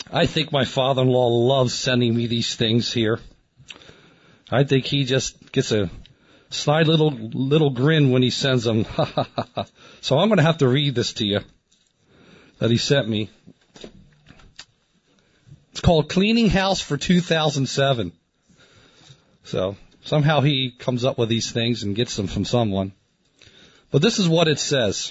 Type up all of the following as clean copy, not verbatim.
I think my father-in-law loves sending me these things here. I think he just gets a snide little grin when he sends them. So I'm going to have to read this to you that he sent me. It's called Cleaning House for 2007. So somehow he comes up with these things and gets them from someone. But this is what it says.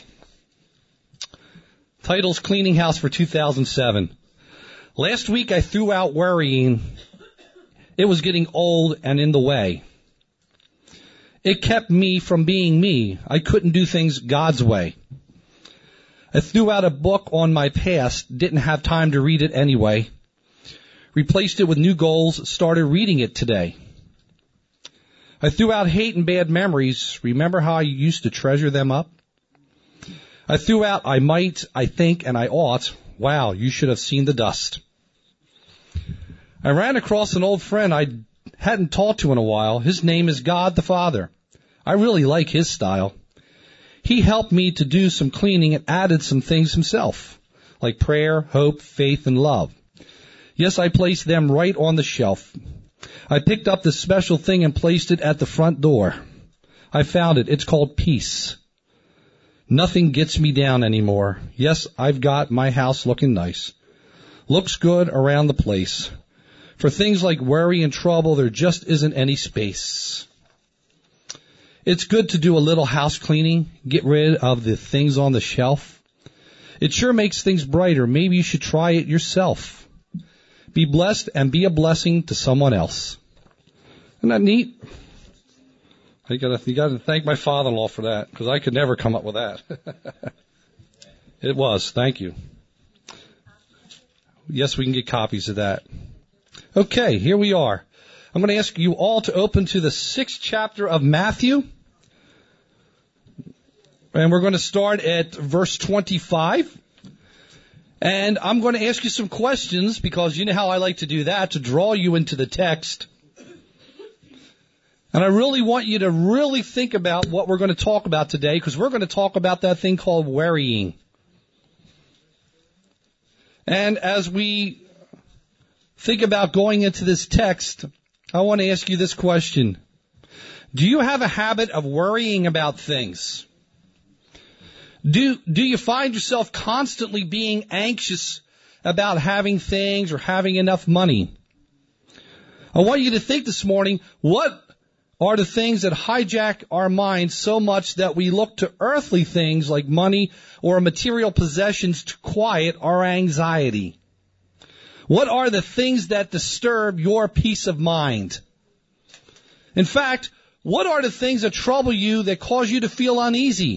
Title's Cleaning House for 2007. Last week I threw out worrying. It was getting old and in the way. It kept me from being me. I couldn't do things God's way. I threw out a book on my past, didn't have time to read it anyway. Replaced it with new goals, started reading it today. I threw out hate and bad memories. Remember how I used to treasure them up? I threw out I might, I think, and I ought. Wow, you should have seen the dust. I ran across an old friend I hadn't talked to in a while. His name is God the Father. I really like his style. He helped me to do some cleaning and added some things himself, like prayer, hope, faith, and love. Yes, I placed them right on the shelf. I picked up this special thing and placed it at the front door. I found it. It's called peace. Nothing gets me down anymore. Yes, I've got my house looking nice. Looks good around the place. For things like worry and trouble, there just isn't any space. It's good to do a little house cleaning, get rid of the things on the shelf. It sure makes things brighter. Maybe you should try it yourself. Be blessed and be a blessing to someone else. Isn't that neat? You gotta thank my father-in-law for that, because I could never come up with that. It was. Thank you. Yes, we can get copies of that. Okay, here we are. I'm going to ask you all to open to the 6th chapter of Matthew. And we're going to start at verse 25. And I'm going to ask you some questions, because you know how I like to do that, to draw you into the text. And I really want you to really think about what we're going to talk about today, because we're going to talk about that thing called worrying. And as we think about going into this text, I want to ask you this question. Do you have a habit of worrying about things? Do you find yourself constantly being anxious about having things or having enough money? I want you to think this morning, what are the things that hijack our minds so much that we look to earthly things like money or material possessions to quiet our anxiety? What are the things that disturb your peace of mind? In fact, what are the things that trouble you that cause you to feel uneasy?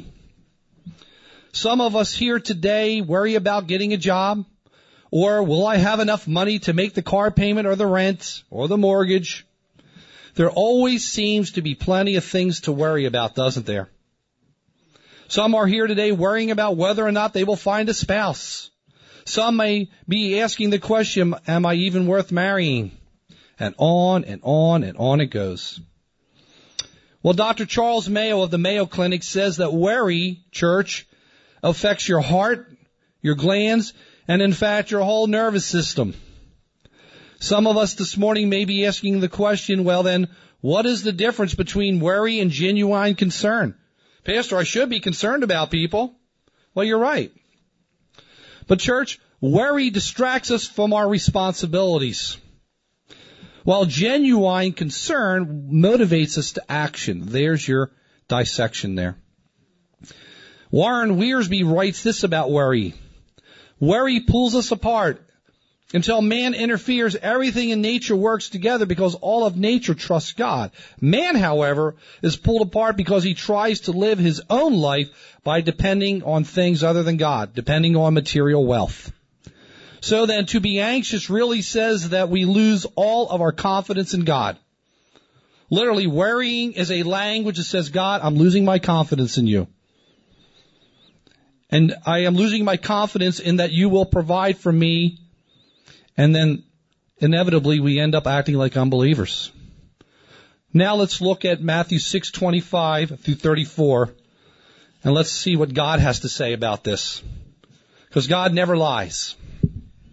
Some of us here today worry about getting a job, or will I have enough money to make the car payment or the rent or the mortgage? There always seems to be plenty of things to worry about, doesn't there? Some are here today worrying about whether or not they will find a spouse. Some may be asking the question, am I even worth marrying? And on and on and on it goes. Well, Dr. Charles Mayo of the Mayo Clinic says that worry, church, affects your heart, your glands, and in fact your whole nervous system. Some of us this morning may be asking the question, well then, what is the difference between worry and genuine concern? Pastor, I should be concerned about people. Well, you're right. But church, worry distracts us from our responsibilities, while genuine concern motivates us to action. There's your dissection there. Warren Wiersbe writes this about worry. Worry pulls us apart. Until man interferes, everything in nature works together because all of nature trusts God. Man, however, is pulled apart because he tries to live his own life by depending on things other than God, depending on material wealth. So then, to be anxious really says that we lose all of our confidence in God. Literally, worrying is a language that says, God, I'm losing my confidence in you. And I am losing my confidence in that you will provide for me. And then, inevitably, we end up acting like unbelievers. Now let's look at Matthew 6:25 through 34, and let's see what God has to say about this. Because God never lies.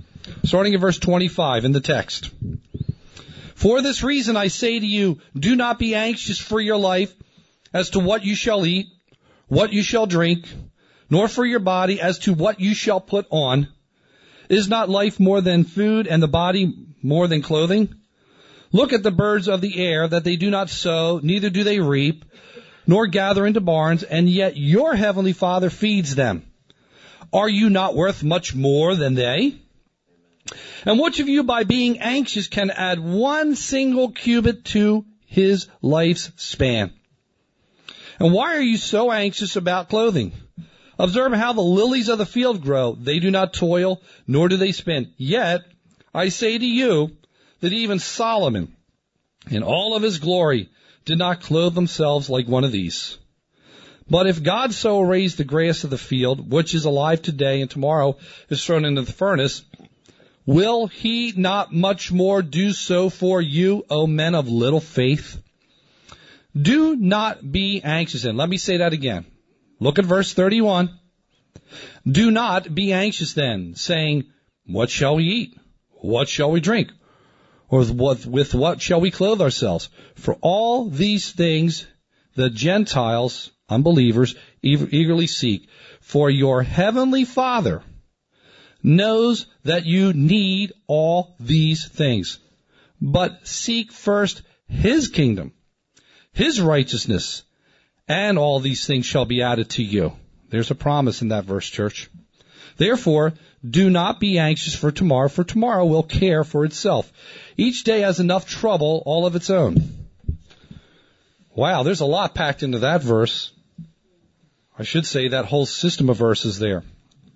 starting at verse 25 in the text. For this reason I say to you, do not be anxious for your life as to what you shall eat, what you shall drink, nor for your body as to what you shall put on. Is not life more than food, and the body more than clothing? Look at the birds of the air, that they do not sow, neither do they reap, nor gather into barns, and yet your heavenly Father feeds them. Are you not worth much more than they? And which of you, by being anxious, can add one single cubit to his life's span? And why are you so anxious about clothing? Observe how the lilies of the field grow. They do not toil, nor do they spin. Yet, I say to you, that even Solomon, in all of his glory, did not clothe themselves like one of these. But if God so raised the grass of the field, which is alive today and tomorrow is thrown into the furnace, will he not much more do so for you, O men of little faith? Do not be anxious. And let me say that again. Look at verse 31. Do not be anxious then, saying, what shall we eat? What shall we drink? Or with what shall we clothe ourselves? For all these things the Gentiles, unbelievers, eagerly seek. For your heavenly Father knows that you need all these things. But seek first his kingdom, his righteousness, and all these things shall be added to you. There's a promise in that verse, church. Therefore, do not be anxious for tomorrow will care for itself. Each day has enough trouble all of its own. Wow, there's a lot packed into that verse. I should say that whole system of verses there.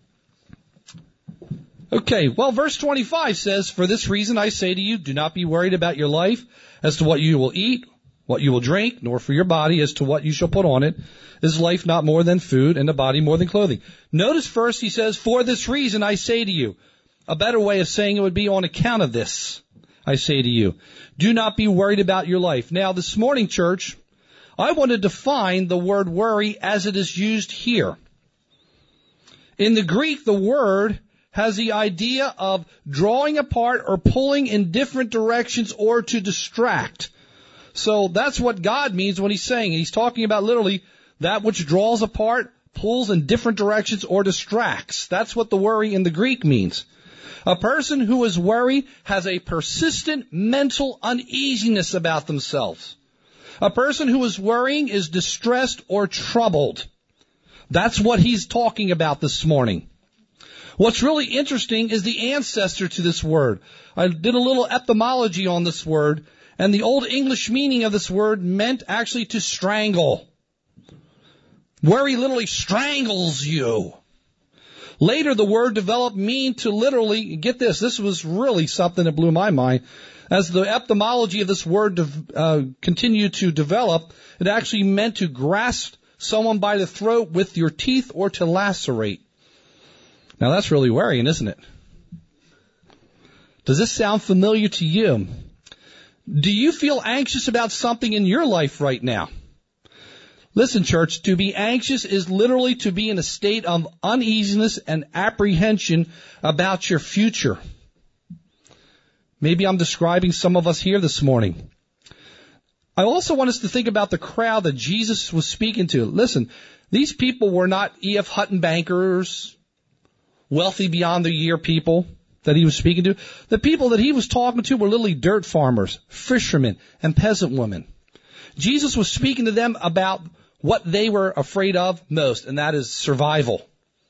Okay, well, verse 25 says, for this reason I say to you, do not be worried about your life as to what you will eat, what you will drink, nor for your body as to what you shall put on it. Is life not more than food, and the body more than clothing? Notice first he says, for this reason I say to you. A better way of saying it would be on account of this, I say to you. Do not be worried about your life. Now, this morning, church, I want to define the word worry as it is used here. In the Greek, the word has the idea of drawing apart or pulling in different directions or to distract. So that's what God means when he's saying. He's talking about literally that which draws apart, pulls in different directions, or distracts. That's what the worry in the Greek means. A person who is worried has a persistent mental uneasiness about themselves. A person who is worrying is distressed or troubled. That's what he's talking about this morning. What's really interesting is the ancestor to this word. I did a little etymology on this word, and the Old English meaning of this word meant actually to strangle. Worry literally strangles you. Later, the word developed mean to literally, get this was really something that blew my mind. As the etymology of this word continued to develop, it actually meant to grasp someone by the throat with your teeth or to lacerate. Now that's really worrying, isn't it? Does this sound familiar to you? Do you feel anxious about something in your life right now? Listen, church, to be anxious is literally to be in a state of uneasiness and apprehension about your future. Maybe I'm describing some of us here this morning. I also want us to think about the crowd that Jesus was speaking to. Listen, these people were not E.F. Hutton bankers, wealthy beyond their year people that he was speaking to. The people that he was talking to were literally dirt farmers, fishermen, and peasant women. Jesus was speaking to them about what they were afraid of most, and that is survival.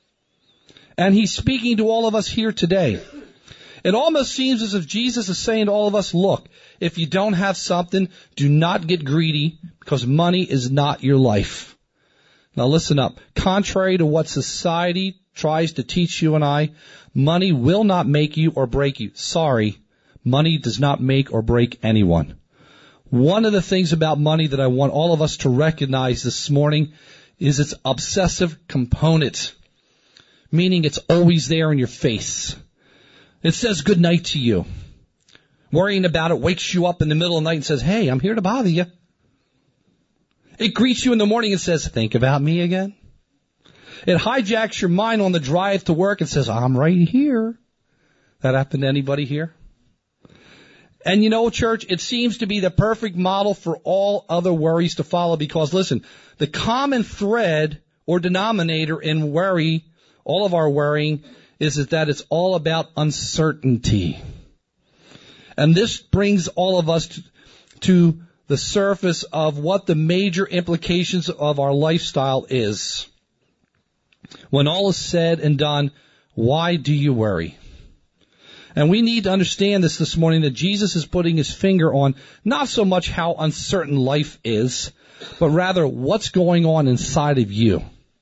And he's speaking to all of us here today. It almost seems as if Jesus is saying to all of us, look, if you don't have something, do not get greedy, because money is not your life. Now listen up. Contrary to what society tries to teach you and I, money will not make you or break you. Sorry, money does not make or break anyone. One of the things about money that I want all of us to recognize this morning is its obsessive component, meaning it's always there in your face. It says good night to you. Worrying about it wakes you up in the middle of the night and says, hey, I'm here to bother you. It greets you in the morning and says, think about me again. It hijacks your mind on the drive to work and says, I'm right here. That happened to anybody here? And you know, church, it seems to be the perfect model for all other worries to follow because, listen, the common thread or denominator in worry, all of our worrying, is that it's all about uncertainty. And this brings all of us to the surface of what the major implications of our lifestyle is. When all is said and done, why do you worry? And we need to understand this morning, that Jesus is putting his finger on not so much how uncertain life is, but rather what's going on inside of you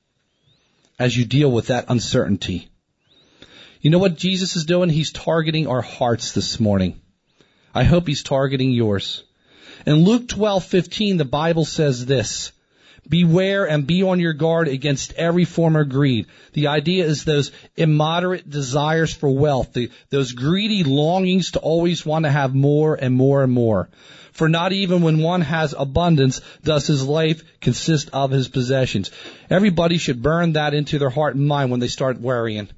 as you deal with that uncertainty. You know what Jesus is doing? He's targeting our hearts this morning. I hope he's targeting yours. In Luke 12:15, the Bible says this: beware and be on your guard against every form of greed. The idea is those immoderate desires for wealth, those greedy longings to always want to have more and more and more. For not even when one has abundance does his life consist of his possessions. Everybody should burn that into their heart and mind when they start worrying.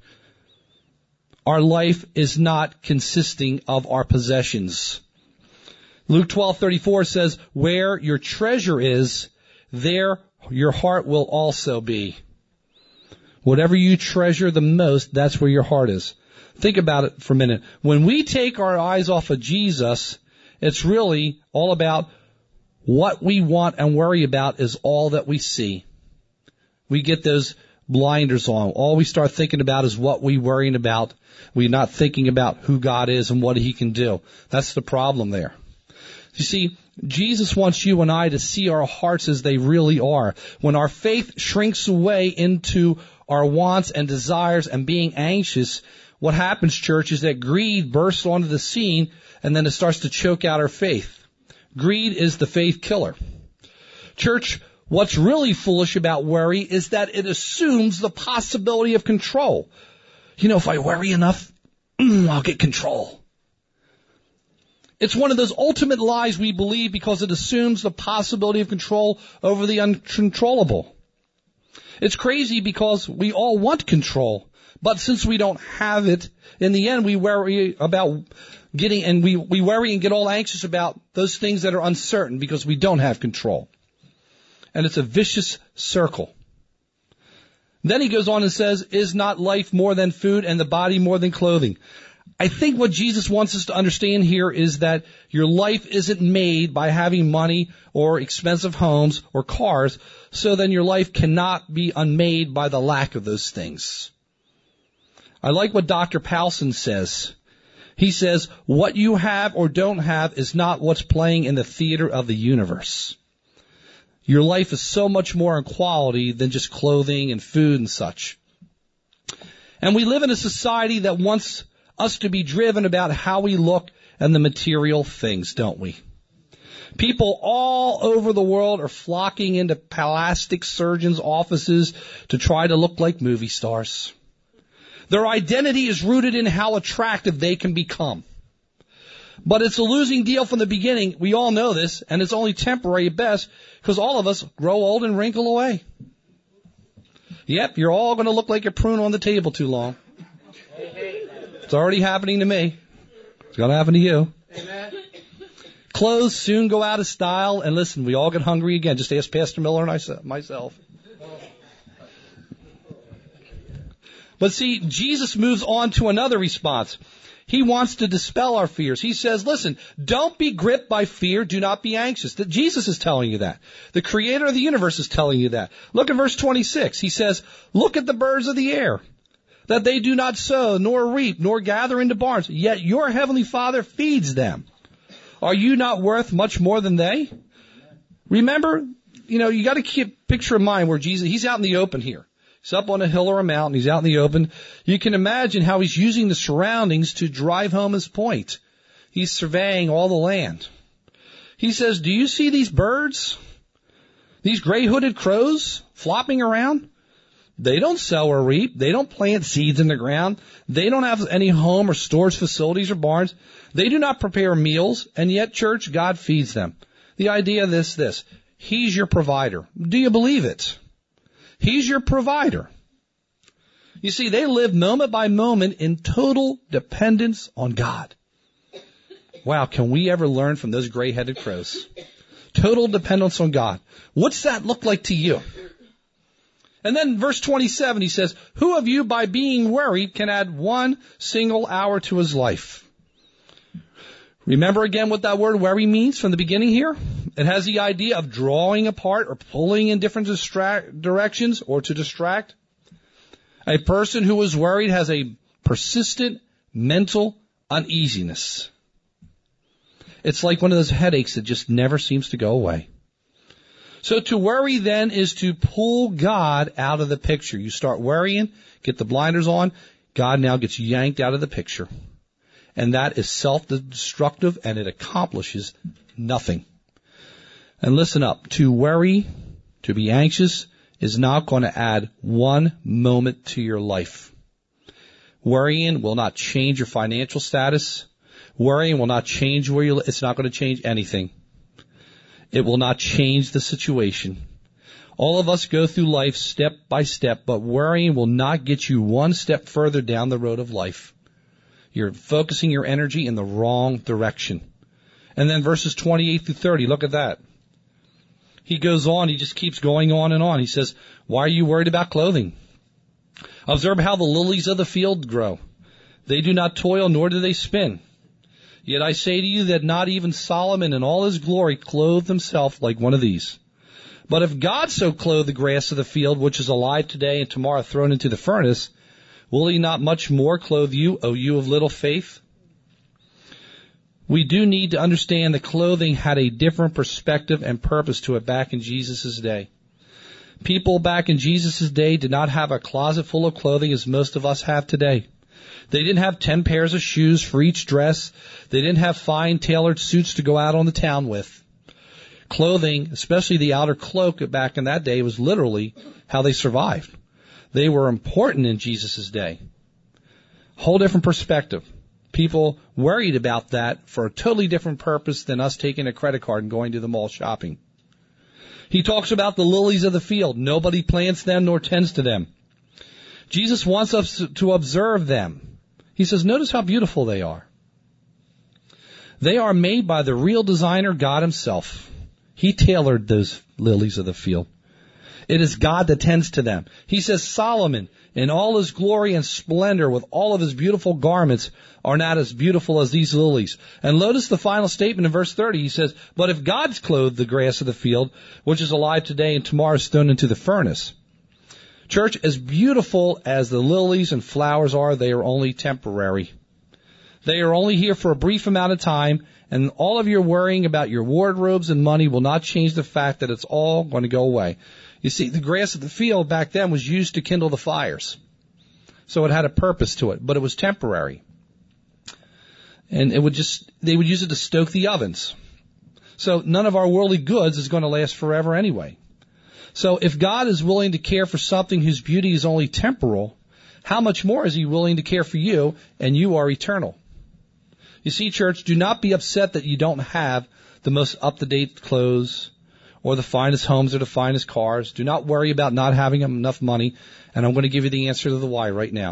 Our life is not consisting of our possessions. Luke 12:34 says, where your treasure is, there your heart will also be. Whatever you treasure the most, that's where your heart is. Think about it for a minute. When we take our eyes off of Jesus, it's really all about what we want and worry about is all that we see. We get those blinders on. All we start thinking about is what we're worrying about. We're not thinking about who God is and what he can do. That's the problem there. You see, Jesus wants you and I to see our hearts as they really are. When our faith shrinks away into our wants and desires and being anxious, what happens, church, is that greed bursts onto the scene and then it starts to choke out our faith. Greed is the faith killer. Church, what's really foolish about worry is that it assumes the possibility of control. You know, if I worry enough, I'll get control. It's one of those ultimate lies we believe because it assumes the possibility of control over the uncontrollable. It's crazy because we all want control, but since we don't have it, in the end we worry about getting, and we worry and get all anxious about those things that are uncertain because we don't have control. And it's a vicious circle. Then he goes on and says, is not life more than food and the body more than clothing? I think what Jesus wants us to understand here is that your life isn't made by having money or expensive homes or cars, so then your life cannot be unmade by the lack of those things. I like what Dr. Powelson says. He says, what you have or don't have is not what's playing in the theater of the universe. Your life is so much more in quality than just clothing and food and such. And we live in a society that wants us to be driven about how we look and the material things, don't we? People all over the world are flocking into plastic surgeons' offices to try to look like movie stars. Their identity is rooted in how attractive they can become. But it's a losing deal from the beginning. We all know this, and it's only temporary at best, because all of us grow old and wrinkle away. Yep, you're all going to look like a prune on the table too long. It's already happening to me. It's going to happen to you. Amen. Clothes soon go out of style, and listen, we all get hungry again. Just ask Pastor Miller and myself. But see, Jesus moves on to another response. He wants to dispel our fears. He says, listen, don't be gripped by fear. Do not be anxious. Jesus is telling you that. The creator of the universe is telling you that. Look at verse 26. He says, look at the birds of the air, that they do not sow, nor reap, nor gather into barns, yet your heavenly Father feeds them. Are you not worth much more than they? Remember, you got to keep picture in mind where Jesus, he's out in the open here. He's up on a hill or a mountain. He's out in the open. You can imagine how he's using the surroundings to drive home his point. He's surveying all the land. He says, do you see these birds? These gray-hooded crows flopping around? They don't sow or reap. They don't plant seeds in the ground. They don't have any home or storage facilities or barns. They do not prepare meals, and yet, church, God feeds them. The idea of this. He's your provider. Do you believe it? He's your provider. You see, they live moment by moment in total dependence on God. Wow, can we ever learn from those gray-headed crows? Total dependence on God. What's that look like to you? And then verse 27, he says, who of you by being worried can add 1 single hour to his life? Remember again what that word worry means from the beginning here? It has the idea of drawing apart or pulling in different directions or to distract. A person who is worried has a persistent mental uneasiness. It's like one of those headaches that just never seems to go away. So to worry then is to pull God out of the picture. You start worrying, get the blinders on, God now gets yanked out of the picture. And that is self-destructive and it accomplishes nothing. And listen up, to worry, to be anxious, is not going to add 1 moment to your life. Worrying will not change your financial status. Worrying will not change where you live. It's not going to change anything. It will not change the situation. All of us go through life step by step, but worrying will not get you 1 step further down the road of life. You're focusing your energy in the wrong direction. And then verses 28 through 30, look at that. He goes on, he just keeps going on and on. He says, why are you worried about clothing? Observe how the lilies of the field grow. They do not toil, nor do they spin. Yet I say to you that not even Solomon in all his glory clothed himself like one of these. But if God so clothe the grass of the field, which is alive today and tomorrow thrown into the furnace, will he not much more clothe you, O you of little faith? We do need to understand that clothing had a different perspective and purpose to it back in Jesus' day. People back in Jesus' day did not have a closet full of clothing as most of us have today. They didn't have 10 pairs of shoes for each dress. They didn't have fine tailored suits to go out on the town with. Clothing, especially the outer cloak back in that day, was literally how they survived. They were important in Jesus' day. Whole different perspective. People worried about that for a totally different purpose than us taking a credit card and going to the mall shopping. He talks about the lilies of the field. Nobody plants them nor tends to them. Jesus wants us to observe them. He says, notice how beautiful they are. They are made by the real designer, God himself. He tailored those lilies of the field. It is God that tends to them. He says Solomon, in all his glory and splendor, with all of his beautiful garments, are not as beautiful as these lilies. And notice the final statement in verse 30. He says, but if God's clothed the grass of the field, which is alive today and tomorrow is thrown into the furnace. Church, as beautiful as the lilies and flowers are, they are only temporary. They are only here for a brief amount of time, and all of your worrying about your wardrobes and money will not change the fact that it's all going to go away. You see, the grass of the field back then was used to kindle the fires. So it had a purpose to it, but it was temporary. And they would use it to stoke the ovens. So none of our worldly goods is going to last forever anyway. So if God is willing to care for something whose beauty is only temporal, how much more is he willing to care for you, and you are eternal? You see, church, do not be upset that you don't have the most up-to-date clothes or the finest homes or the finest cars. Do not worry about not having enough money, and I'm going to give you the answer to the why right now.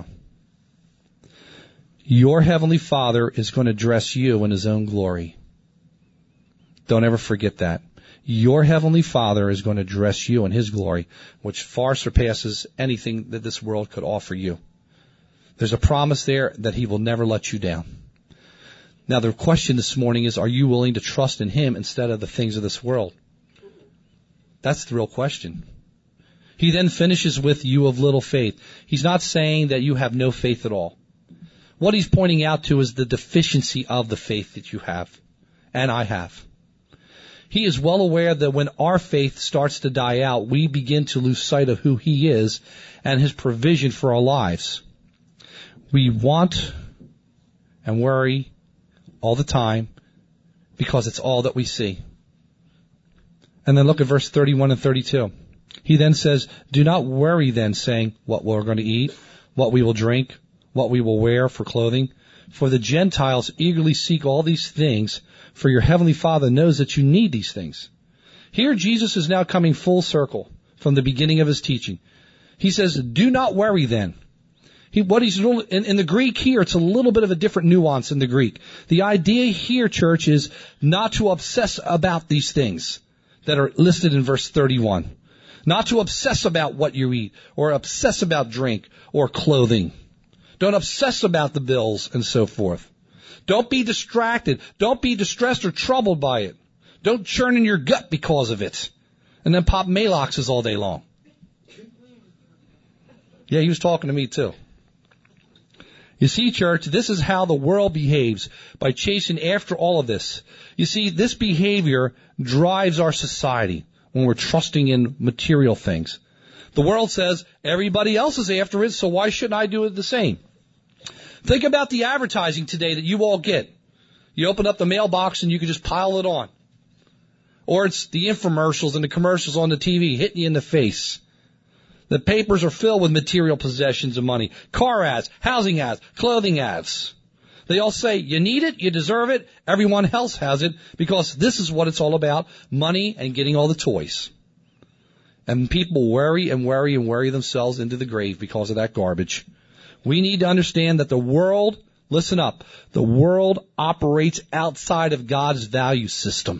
Your Heavenly Father is going to dress you in his own glory. Don't ever forget that. Your Heavenly Father is going to dress you in his glory, which far surpasses anything that this world could offer you. There's a promise there that he will never let you down. Now, the question this morning is, are you willing to trust in him instead of the things of this world? That's the real question. He then finishes with you of little faith. He's not saying that you have no faith at all. What he's pointing out to is the deficiency of the faith that you have, and I have. He is well aware that when our faith starts to die out, we begin to lose sight of who he is and his provision for our lives. We want and worry all the time because it's all that we see. And then look at verse 31 and 32. He then says, do not worry then, saying, what we're going to eat, what we will drink, what we will wear for clothing. For the Gentiles eagerly seek all these things, for your heavenly Father knows that you need these things. Here Jesus is now coming full circle from the beginning of his teaching. He says, do not worry then. In the Greek here, it's a little bit of a different nuance in the Greek. The idea here, church, is not to obsess about these things that are listed in verse 31. Not to obsess about what you eat, or obsess about drink, or clothing. Don't obsess about the bills and so forth. Don't be distracted. Don't be distressed or troubled by it. Don't churn in your gut because of it. And then pop Maloxes all day long. Yeah, he was talking to me too. You see, church, this is how the world behaves, by chasing after all of this. You see, this behavior drives our society when we're trusting in material things. The world says, everybody else is after it, so why shouldn't I do it the same? Think about the advertising today that you all get. You open up the mailbox and you can just pile it on. Or it's the infomercials and the commercials on the TV hitting you in the face. The papers are filled with material possessions and money. Car ads, housing ads, clothing ads. They all say, you need it, you deserve it, everyone else has it, because this is what it's all about, money and getting all the toys. And people worry and worry and worry themselves into the grave because of that garbage. We need to understand that the world, listen up, the world operates outside of God's value system.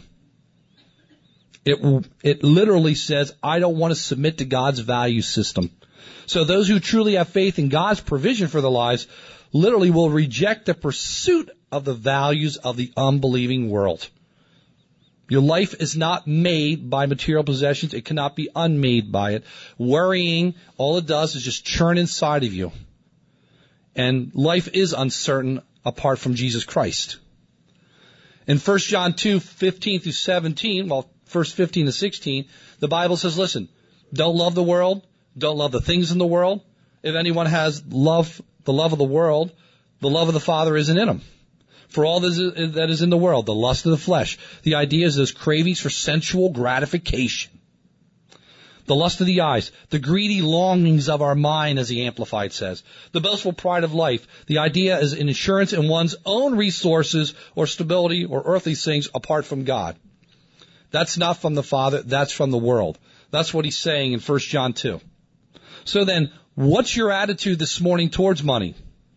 It literally says, I don't want to submit to God's value system. So those who truly have faith in God's provision for their lives literally will reject the pursuit of the values of the unbelieving world. Your life is not made by material possessions. It cannot be unmade by it. Worrying, all it does is just churn inside of you. And life is uncertain apart from Jesus Christ. In 1 John 2:15 through 17, verse 15 to 16, the Bible says, listen, don't love the world. Don't love the things in the world. If anyone has the love of the world, the love of the Father isn't in him. For all that is in the world, the lust of the flesh. The idea is those cravings for sensual gratification. The lust of the eyes, the greedy longings of our mind, as the Amplified says. The boastful pride of life. The idea is an assurance in one's own resources or stability or earthly things apart from God. That's not from the Father, that's from the world. That's what he's saying in 1 John 2. So then, what's your attitude this morning towards money?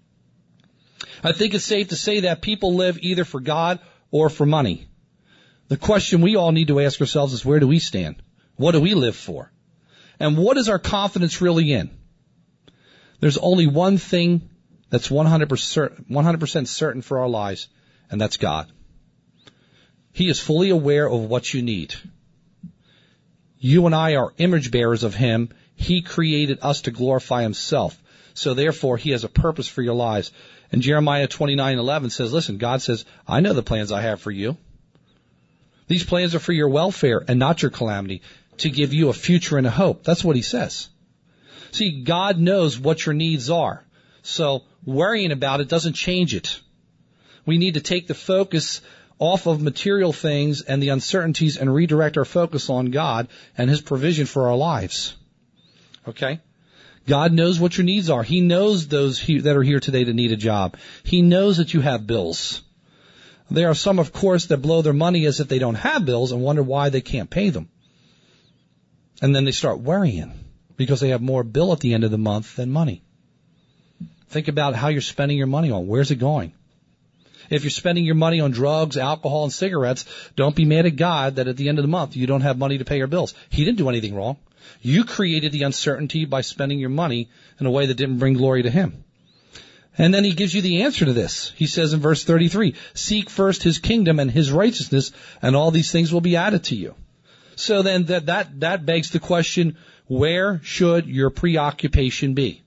I think it's safe to say that people live either for God or for money. The question we all need to ask ourselves is, where do we stand? What do we live for? And what is our confidence really in? There's only one thing that's 100% certain for our lives, and that's God. He is fully aware of what you need. You and I are image bearers of Him. He created us to glorify Himself. So therefore, He has a purpose for your lives. And Jeremiah 29:11 says, listen, God says, I know the plans I have for you. These plans are for your welfare and not your calamity, to give you a future and a hope. That's what He says. See, God knows what your needs are. So worrying about it doesn't change it. We need to take the focus off of material things and the uncertainties and redirect our focus on God and His provision for our lives. Okay? God knows what your needs are. He knows those that are here today that need a job. He knows that you have bills. There are some, of course, that blow their money as if they don't have bills and wonder why they can't pay them. And then they start worrying because they have more bill at the end of the month than money. Think about how you're spending your money on. Where's it going? If you're spending your money on drugs, alcohol, and cigarettes, don't be mad at God that at the end of the month you don't have money to pay your bills. He didn't do anything wrong. You created the uncertainty by spending your money in a way that didn't bring glory to Him. And then He gives you the answer to this. He says in verse 33, seek first His kingdom and His righteousness, and all these things will be added to you. So then that begs the question, where should your preoccupation be?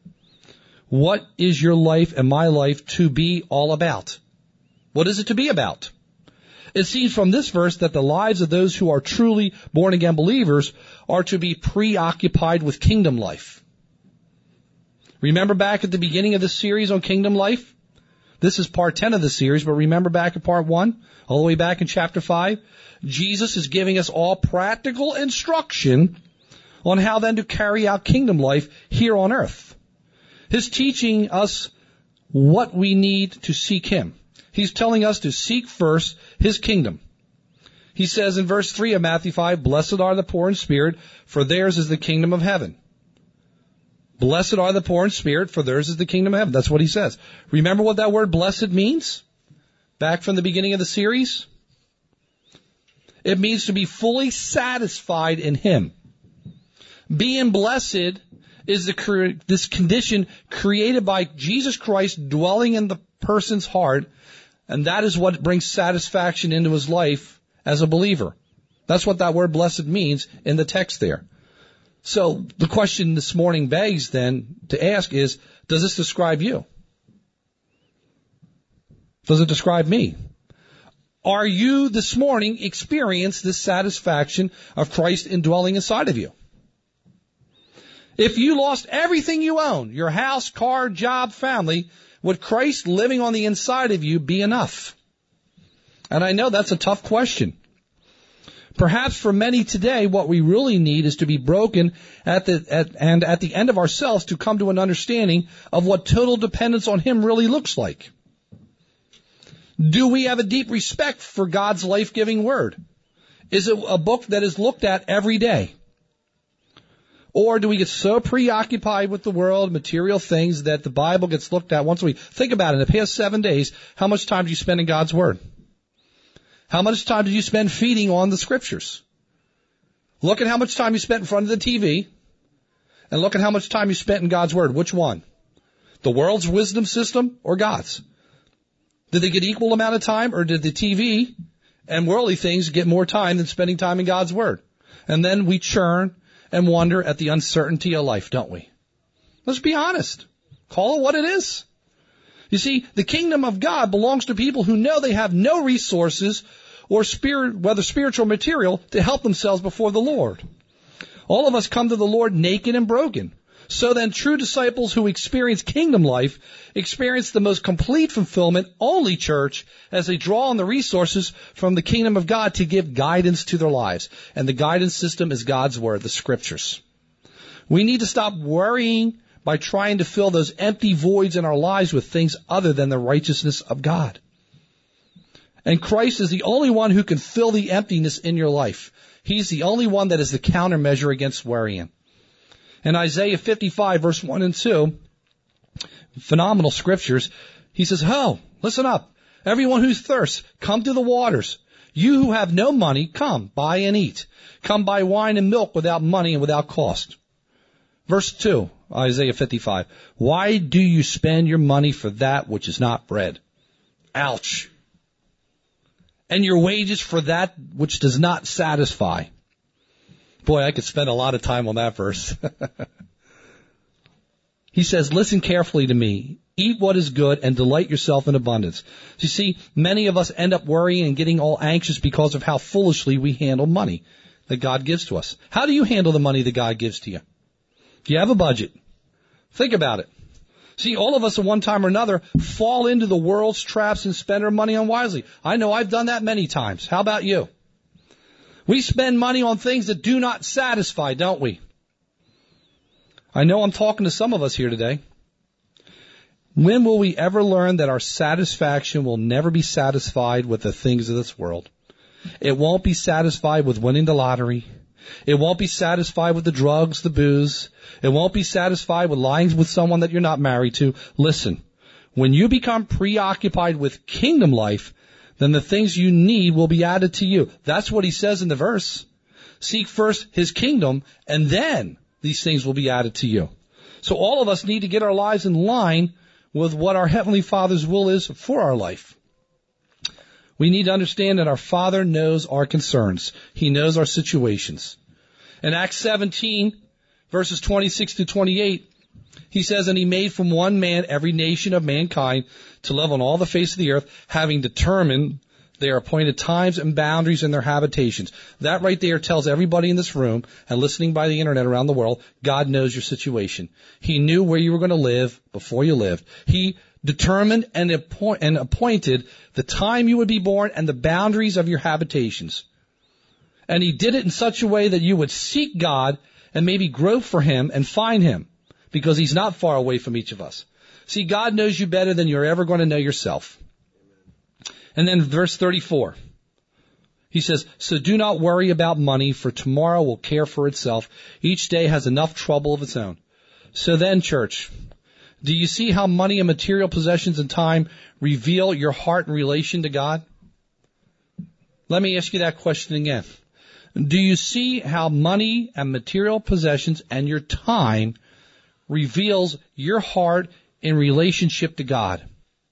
What is your life and my life to be all about? What is it to be about? It seems from this verse that the lives of those who are truly born-again believers are to be preoccupied with kingdom life. Remember back at the beginning of this series on kingdom life? This is part 10 of the series, but remember back at part 1, all the way back in chapter 5? Jesus is giving us all practical instruction on how then to carry out kingdom life here on earth. He's teaching us what we need to seek Him. He's telling us to seek first His kingdom. He says in verse 3 of Matthew 5, blessed are the poor in spirit, for theirs is the kingdom of heaven. Blessed are the poor in spirit, for theirs is the kingdom of heaven. That's what he says. Remember what that word blessed means? Back from the beginning of the series? It means to be fully satisfied in him. Being blessed is this condition created by Jesus Christ dwelling in the person's heart, and that is what brings satisfaction into his life as a believer. That's what that word blessed means in the text there. So the question this morning begs then to ask is, does this describe you? Does it describe me? Are you this morning experience this satisfaction of Christ indwelling inside of you? If you lost everything you own, your house, car, job, family, would Christ living on the inside of you be enough? And I know that's a tough question. Perhaps for many today, what we really need is to be broken at the end of ourselves to come to an understanding of what total dependence on him really looks like. Do we have a deep respect for God's life-giving word? Is it a book that is looked at every day? Or do we get so preoccupied with the world, material things, that the Bible gets looked at once a week? Think about it. In the past 7 days, how much time do you spend in God's word? How much time did you spend feeding on the scriptures? Look at how much time you spent in front of the TV, and look at how much time you spent in God's word. Which one? The world's wisdom system or God's? Did they get equal amount of time, or did the TV and worldly things get more time than spending time in God's word? And then we churn and wonder at the uncertainty of life, don't we? Let's be honest. Call it what it is. You see, the kingdom of God belongs to people who know they have no resources or whether spiritual or material, to help themselves before the Lord. All of us come to the Lord naked and broken. So then true disciples who experience kingdom life experience the most complete fulfillment only, church, as they draw on the resources from the kingdom of God to give guidance to their lives. And the guidance system is God's word, the scriptures. We need to stop worrying by trying to fill those empty voids in our lives with things other than the righteousness of God. And Christ is the only one who can fill the emptiness in your life. He's the only one that is the countermeasure against worrying. In Isaiah 55, verse 1 and 2, phenomenal scriptures, he says, "Ho, listen up. Everyone who thirsts, come to the waters. You who have no money, come, buy and eat. Come buy wine and milk without money and without cost." Verse 2, Isaiah 55, "Why do you spend your money for that which is not bread?" Ouch. "And your wages for that which does not satisfy." Boy, I could spend a lot of time on that verse. He says, "Listen carefully to me. Eat what is good and delight yourself in abundance." You see, many of us end up worrying and getting all anxious because of how foolishly we handle money that God gives to us. How do you handle the money that God gives to you? Do you have a budget? Think about it. See, all of us at one time or another fall into the world's traps and spend our money unwisely. I know I've done that many times. How about you? We spend money on things that do not satisfy, don't we? I know I'm talking to some of us here today. When will we ever learn that our satisfaction will never be satisfied with the things of this world? It won't be satisfied with winning the lottery. It won't be satisfied with the drugs, the booze. It won't be satisfied with lying with someone that you're not married to. Listen, when you become preoccupied with kingdom life, then the things you need will be added to you. That's what he says in the verse. Seek first his kingdom, and then these things will be added to you. So all of us need to get our lives in line with what our Heavenly Father's will is for our life. We need to understand that our Father knows our concerns. He knows our situations. In Acts 17, verses 26 to 28, he says, "And he made from one man every nation of mankind to live on all the face of the earth, having determined their appointed times and boundaries in their habitations." That right there tells everybody in this room and listening by the internet around the world, God knows your situation. He knew where you were going to live before you lived. He determined and appointed the time you would be born and the boundaries of your habitations. And he did it in such a way that you would seek God and maybe grope for him and find him, because he's not far away from each of us. See, God knows you better than you're ever going to know yourself. And then verse 34, he says, "So do not worry about money, for tomorrow will care for itself. Each day has enough trouble of its own." So then, church, do you see how money and material possessions and time reveal your heart in relation to God? Let me ask you that question again. Do you see how money and material possessions and your time reveals your heart in relationship to God?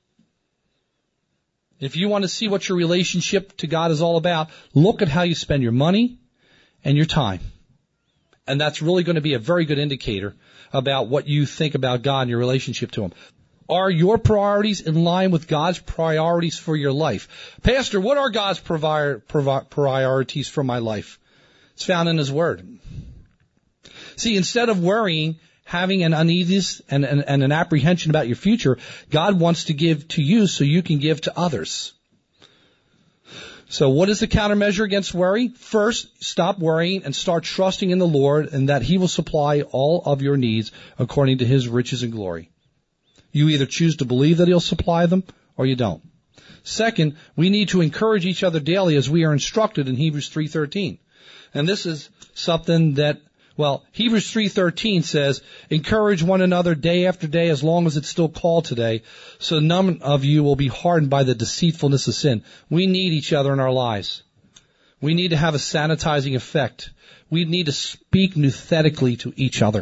If you want to see what your relationship to God is all about, look at how you spend your money and your time. And that's really going to be a very good indicator about what you think about God and your relationship to Him. Are your priorities in line with God's priorities for your life? Pastor, what are God's priorities for my life? It's found in His Word. See, instead of worrying, having an uneasiness and an apprehension about your future, God wants to give to you so you can give to others. So what is the countermeasure against worry? First, stop worrying and start trusting in the Lord and that He will supply all of your needs according to His riches and glory. You either choose to believe that He'll supply them or you don't. Second, we need to encourage each other daily as we are instructed in Hebrews 3:13. And this is something that, Hebrews 3:13 says, encourage one another day after day as long as it's still called today, so none of you will be hardened by the deceitfulness of sin. We need each other in our lives. We need to have a sanitizing effect. We need to speak nouthetically to each other,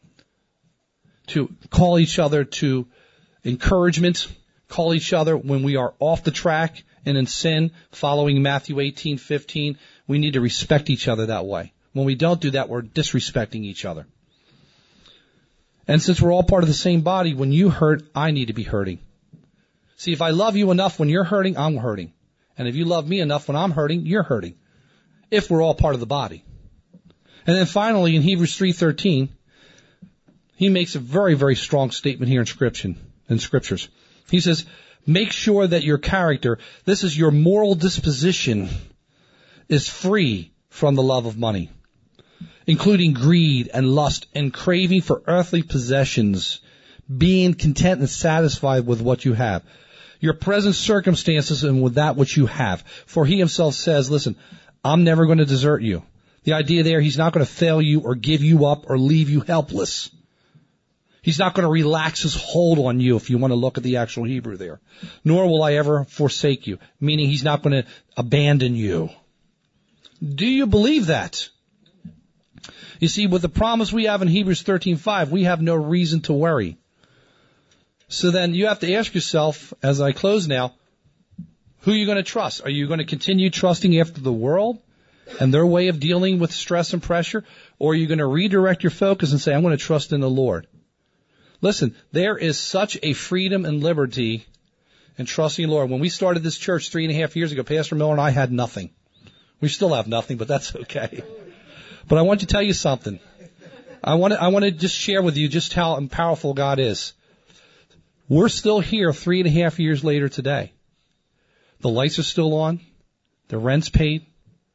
to call each other to encouragement, call each other when we are off the track and in sin, following Matthew 18:15. We need to respect each other that way. When we don't do that, we're disrespecting each other. And since we're all part of the same body, when you hurt, I need to be hurting. See, if I love you enough when you're hurting, I'm hurting. And if you love me enough when I'm hurting, you're hurting. If we're all part of the body. And then finally, in Hebrews 3:13, he makes a very, very strong statement here in Scriptures. He says, make sure that your character, this is your moral disposition, is free from the love of money, including greed and lust and craving for earthly possessions, being content and satisfied with what you have, your present circumstances and with that which you have. For he himself says, listen, I'm never going to desert you. The idea there, he's not going to fail you or give you up or leave you helpless. He's not going to relax his hold on you if you want to look at the actual Hebrew there. Nor will I ever forsake you, meaning he's not going to abandon you. Do you believe that? You see, with the promise we have in Hebrews 13:5, we have no reason to worry. So then you have to ask yourself, as I close now, who are you going to trust? Are you going to continue trusting after the world and their way of dealing with stress and pressure? Or are you going to redirect your focus and say, I'm going to trust in the Lord? Listen, there is such a freedom and liberty in trusting the Lord. When we started this church 3.5 years ago, Pastor Miller and I had nothing. We still have nothing, but that's okay. But I want to tell you something. I want to just share with you just how powerful God is. We're still here 3.5 years later today. The lights are still on. The rent's paid.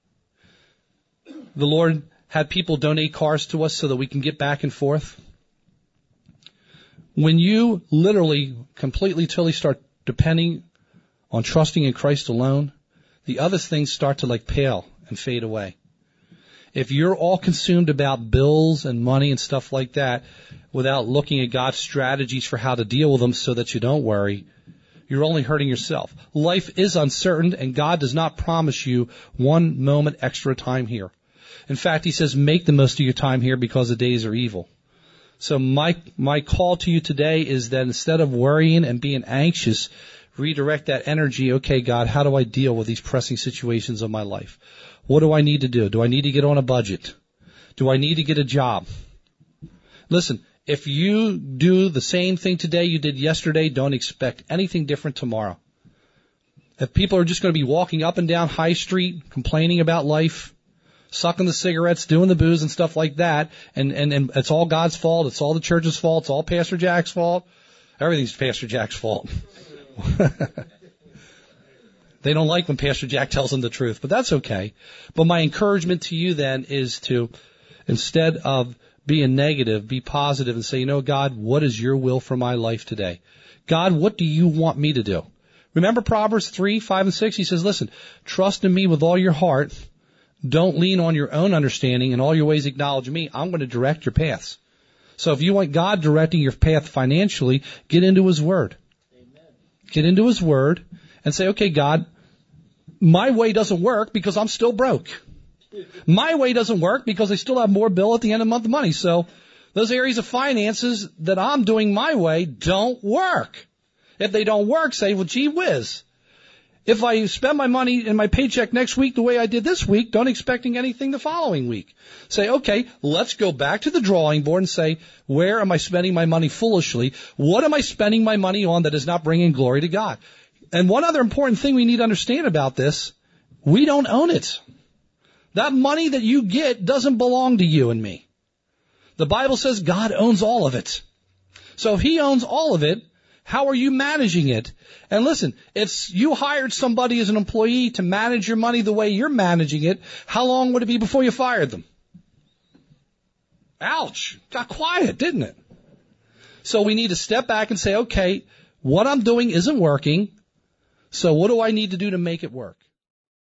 The Lord had people donate cars to us so that we can get back and forth. When you literally, completely, totally start depending on trusting in Christ alone, the other things start to pale and fade away. If you're all consumed about bills and money and stuff like that without looking at God's strategies for how to deal with them so that you don't worry, you're only hurting yourself. Life is uncertain, and God does not promise you 1 moment extra time here. In fact, he says make the most of your time here because the days are evil. So my call to you today is that instead of worrying and being anxious, redirect that energy. Okay, God, how do I deal with these pressing situations of my life? What do I need to do? Do I need to get on a budget? Do I need to get a job? Listen, if you do the same thing today you did yesterday, don't expect anything different tomorrow. If people are just going to be walking up and down High Street, complaining about life, sucking the cigarettes, doing the booze and stuff like that, and it's all God's fault, it's all the church's fault, it's all Pastor Jack's fault, everything's Pastor Jack's fault. They don't like when Pastor Jack tells them the truth, but that's okay. But my encouragement to you then is to, instead of being negative, be positive and say, God, what is your will for my life today? God, what do you want me to do? Remember Proverbs 3, 5, and 6? He says, listen, trust in me with all your heart. Don't lean on your own understanding. In all your ways acknowledge me. I'm going to direct your paths. So if you want God directing your path financially, get into His Word. Amen. Get into His Word and say, okay, God, my way doesn't work because I'm still broke. My way doesn't work because I still have more bill at the end of the month of money. So those areas of finances that I'm doing my way don't work. If they don't work, say, well, gee whiz. If I spend my money in my paycheck next week the way I did this week, don't expecting anything the following week. Say, okay, let's go back to the drawing board and say, where am I spending my money foolishly? What am I spending my money on that is not bringing glory to God? And one other important thing we need to understand about this, we don't own it. That money that you get doesn't belong to you and me. The Bible says God owns all of it. So if He owns all of it, how are you managing it? And listen, if you hired somebody as an employee to manage your money the way you're managing it, how long would it be before you fired them? Ouch. Got quiet, didn't it? So we need to step back and say, okay, what I'm doing isn't working, so what do I need to do to make it work?